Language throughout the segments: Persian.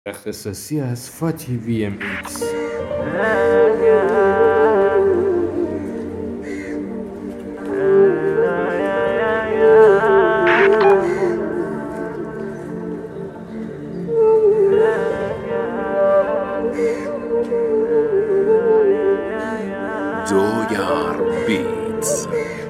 اختصاصی از فاتی وی ام ایکس. دویار بیتز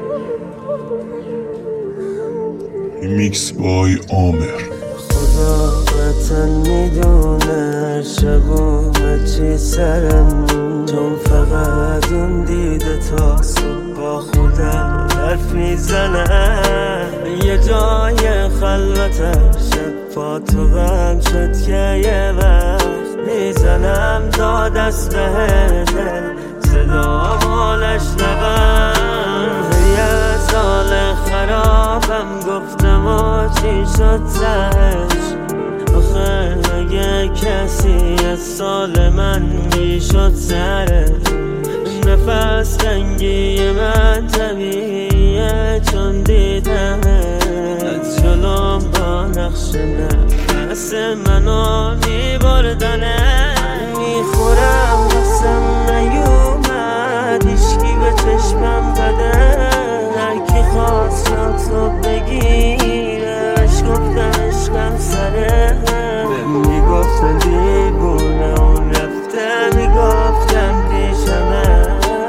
میکس بای عامر. خدا قطعا میدونه شبومه چی سرم، چون فقط اون دیده تا صبح با خودم حرف میزنم. یه جای خلوتم شب پا تو غم شد که یه وقت میزنم داد است به دل صدا مالش نبم. یه سال خرابم گفتم و چی شد زش، آخه اگه کسی از سال من میشد سره. نفس تنگی من طبیعیه چون دیدم از جلوم با نقش نفس منو میبردنه. میخورم دستم نیومد هیچکی به چشمم بده، هرکی خواست شد تو بگیرش گفتم عشقم سره. میگفتن دیوونه اون رفته، میگفتن پیشمه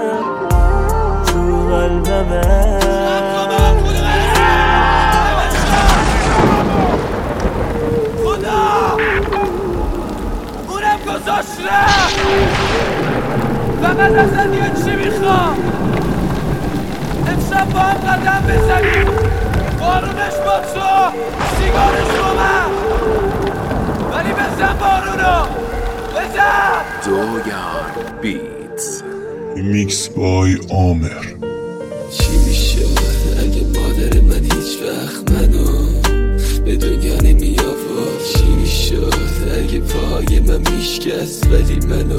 تو قلبمه. خدا اونم گذاشت رفت، فقط ازت یه چی میخوام، امشب با هم قدم بزنیم، بارونش با تو سیگارش با من، ولی بزن بارونو بزن. دویار بیتز میکس بای عامر. چی میشد اگه مادر من هیچ وقت منو به دنیا نمی آورد؟ چی میشد اگه پاهای من میشکست ولی منو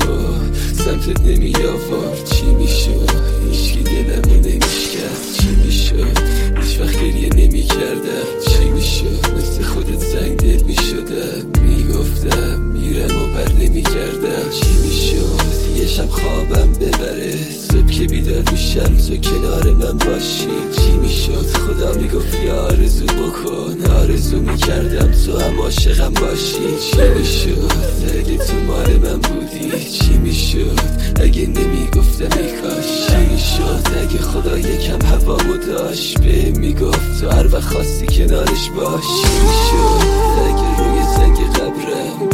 سمتت نمی آورد؟ چی میشد هیچکی دلمو نمیشکست؟ چی میشد هیچ وقت گریه نمی کردم؟ چی میشد مثل خودت سنگ دل میشدم، میگفتم میرم و بر نمی کردم؟ چی میشد یه شب خوابم ببره صبح که بیدار میشم تو کنار من باشی؟ چی میشد خدا میگفت یه آرزو بکن، آرزو میکردم تو هم عاشقم باشی؟ چی میشد اگه تو مال من بودی؟ چی میشد اگه نمیگفتم ای کاش؟ چی میشد اگه خدا یکم هوامو داشت به میگفت تو هر وقت خواستی کنارش باش؟ چی میشد اگه روی سنگ قبرم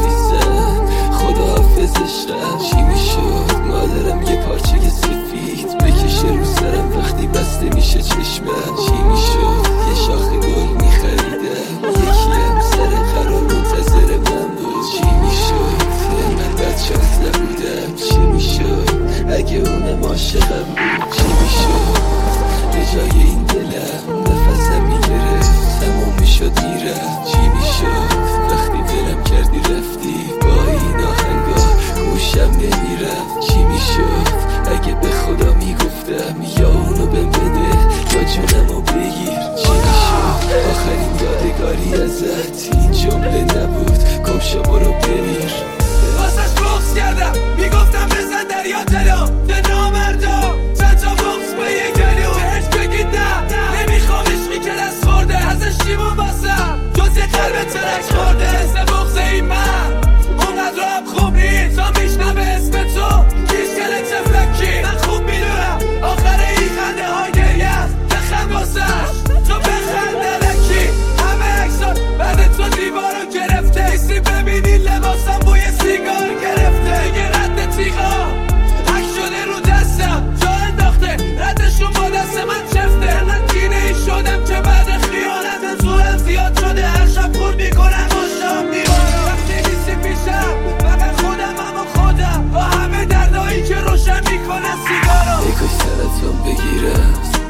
بنویسن خدا حافظ عشقم؟ چی میشد مادرم یه پارچه سفید بکشه رو سرم وقتی بسته میشه چشمم؟ چی میشد یه شاخه گل میخریدم یکیم سر قرار منتظر من بود؟ چی میشد من بچه‌ات نبودم؟ چی میشد اگه اونم عاشقم بود؟ چی میشد به جای این دلم نفسم میگرفت تموم میشد میرم؟ چی میشد وقتی دلم کردی رفتی با این آهنگا گوشم نمیرم؟ چی میشد اگه به خدا میگفتم یا اونو بهم بده یا جونمو بگیر؟ چی میشد آخرین یادگاری ازت این جمله نبود گم شو برو بمیر؟ واسش بغض کردم میگفتم بزن دریا جلو ده نامردا چند تا بغض به یه گلو بهش بگید نه نمیخوامش میکرد از خورده ازش چیمون باسم جز یه قلب ترک خورده اسم بغض این من اونقدر هم خوب نیست تا میشنم اسم تو کیشکل چفلکی. من خوب میدونم آخر این خنده های گریه است بخند واسش تو بخند نلکی همه اکسان بعد تو دیوارو گرفته ایسی ببینی لباسم بوی سیگار گرفته یه رد تیغا حک شده رو دستم جا انداخته ردشون با دست من چفته من کینه ای شدم که بعد خیانت زورم زیاد شده هر شب خورد میکنم با شام دیوارم وقتی نیستی پیشم فقط خودم اما خودم با همه دردایی که روشن میکنن سیگارو. ای کاش سرطان بگیرم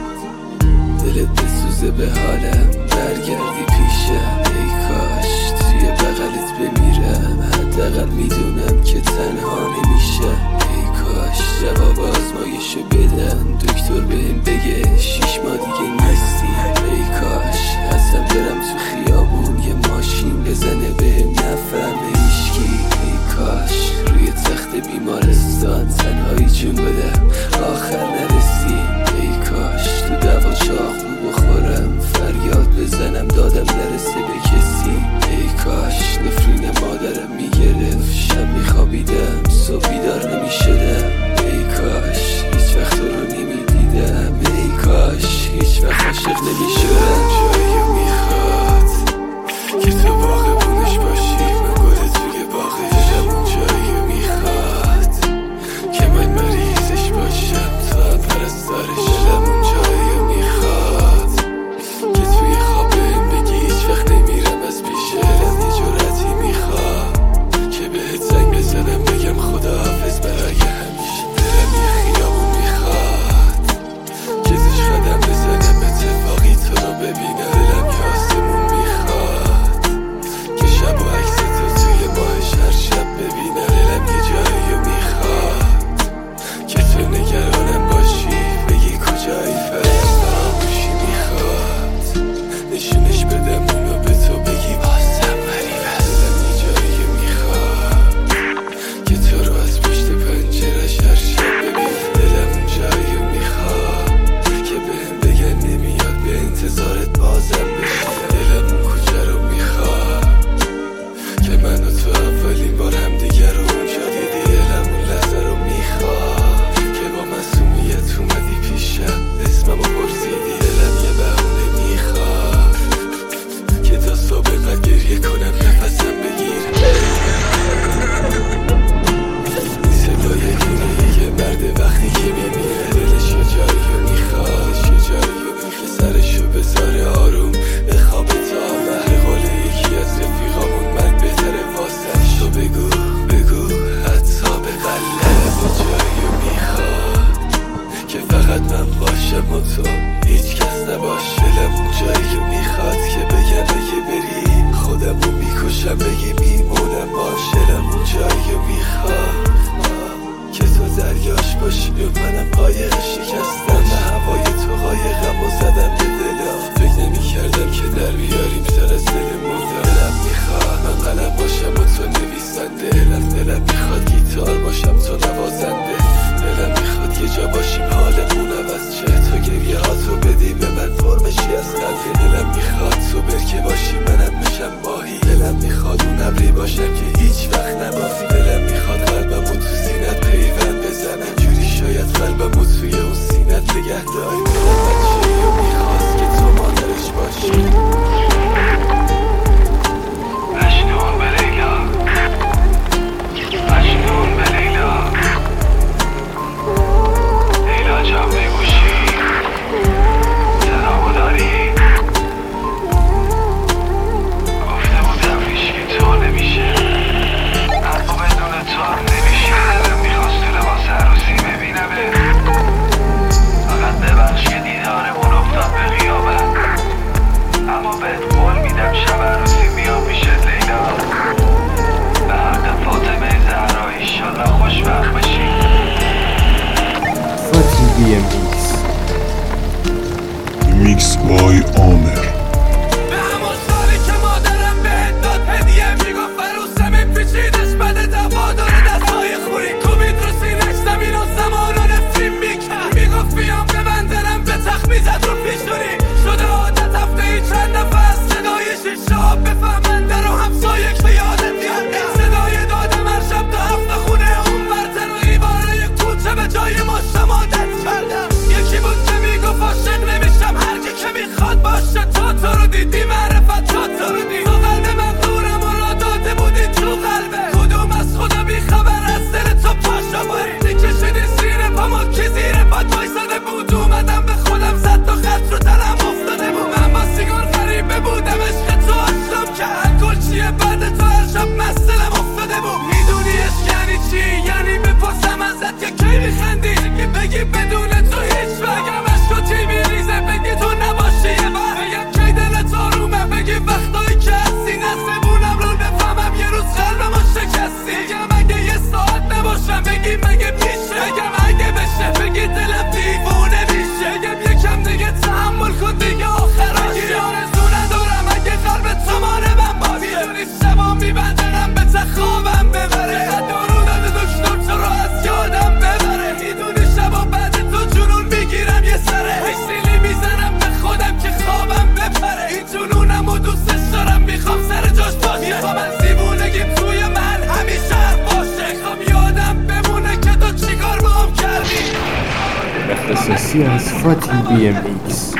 دلت بسوزه به حالم برگردی پیشم، ای کاش توی بغلت بمیرم حداقل میدونم که تنها نمیشم، ای کاش جواب آزمایشو بدن دکتر بهم بگه 6 ماه دیگه نیستی، ای کاش اصلا برم تو خیابون یه ماشین بزنه بهم نفهمه هیچکی بیمارستان تنهایی جون بدم آخر نرسیم. ای کاش تو دوا چاقو بخورم فریاد بزنم دادم نرسه به کسی. ای کاش نفرین مادرم میگرفت شب میخوابیدم صبح بیدار نمیشدم. ای کاش هیچ وقت رو نمیدیدم. ای کاش هیچ وقت عاشق نمیشدم. جایی میخواد که تو باغبونش باشی من گل توی باغش. همون جایی میخواد که من مریضش باشم تا پرستارش. همون جایی میخواد که توی خوابم بگی هیچ وقت نمیرم از پیشم. یه جرأتی میخواد که بهت زنگ بزنم بگم خداحافظ برای همیشه. دلم یه خیابون میخواد که توش قدم بزنم اتفاقی تو رو ببینم. دلم یه آسمون میخواد که شب و عکس تو توی ماهش هر شب ببینم. دلم یه جایی میخواد که تو نگرانم باشی بگی کجایی فراموشی میخواد نشونش بدم اونو به تو بگی بازم غریب است. دلم یه جایی میخواد که تو رو از پشت پنجرش هر شب ببینم. دلم اون جایی میخواد که بهم بگن نمیاد به انتظارت بازم بشینم. دلم اون کجا رو میخواد که من و تو اولین بار هم دیگر رو اونجا دیدی. دلم اون لحظه رو میخواد که با معصومیت اومدی پیشم اسممو پرسیدی. دلم یه بهونه میخواد که تا صبح قد گریه کنم نفسم بگیر. صدای گریه یه مرد وقتی که میمیره. دلش یه جایی رو میخواد یه جایی رو که سرشو بذاره آروم به خواب تا به قول یکی از رفیقامون مرگ بهتره واسه تو. بگو حتی به قلب. یه جایی رو میخواد که فقط من باشم و تو هیچ کس نباشه. دلم اون جایی رو میخواد که بگم اگه بری خودمو میکشم بگی میمونم باش. دلم اون جایی رو میخواد که تو دریاش باشی و منم قایق شکستم. به هوای تو قایقم و زدم به دلم. فکر نمیکردم که در بیاریم سر از دل مردم. دلم میخواد من قلم باشم و تو نویسنده. دلم میخواد گیتار باشم تو نوازنده. دلم میخواد یه جا باشیم حالمون عوض شه. تو گریه ها تو بدی به من فرمشی از خنده. دلم میخواد تو برکه باشی منم بشم ماهی. دلم میخواد اون ابری باشم که هیچ وقت نبافی. دلم میخواد قلبمو تو سینت پیوند بزنم جوری شاید قلبمو توی اون سینت نگه داری. بچه‌ای رو میخواست که تو مادرش باشی. مجنون به لیلا مجنون به لیلا. لیلا جان بگوشی صدامو داری؟ گفته بودم هیچکی تو نمیشه اما بدون تو هم نمیشه. دلم میخواست تو لباس عروسی ببینمه. فقط ببخش که دیدارمون افتاد به غیابم. اما بهت قول میدم شب عروسی میام پیشت لیلا. به حق فاطمه زهرا ایشالله خوشبخت بشی. فاتی VMX. میکس بای آمر. به همون سالی که مادرم بهت داد هدیه میگفت عروسم پیچیدش بده دوا داره دستای خوری کوبید رو سینش زمین و زمان رو نفرین میکرد. میگفت بیام ببندرم به تخت میزد رو پیشونی. شده عادت هفته ای چند دفعه از صدای شیشه ها بفهمن در و همسایه که یادت کرده. صدای دادم هر شب تا هفته خونه اون برتر و ایواره کوچه به جای ما شمادت کردم. یکی بود که میگفت عاشق نمیشم هر کی که میخواد باشه دسترسی از فاتی BMX.